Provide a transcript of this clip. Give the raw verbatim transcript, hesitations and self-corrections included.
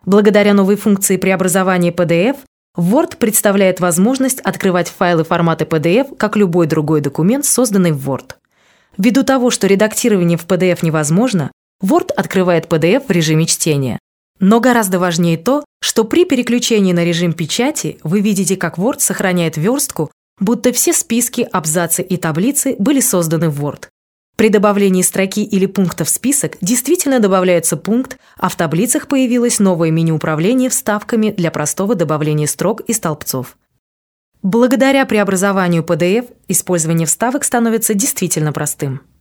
Благодаря новой функции преобразования пи ди эф, Word представляет возможность открывать файлы формата пи ди эф, как любой другой документ, созданный в Word. Ввиду того, что редактирование в пи ди эф невозможно, Word открывает пи ди эф в режиме чтения. Но гораздо важнее то, что при переключении на режим печати вы видите, как Word сохраняет верстку, будто все списки, абзацы и таблицы были созданы в Word. При добавлении строки или пункта в список действительно добавляется пункт, а в таблицах появилось новое меню управления вставками для простого добавления строк и столбцов. Благодаря преобразованию пи ди эф использование вставок становится действительно простым.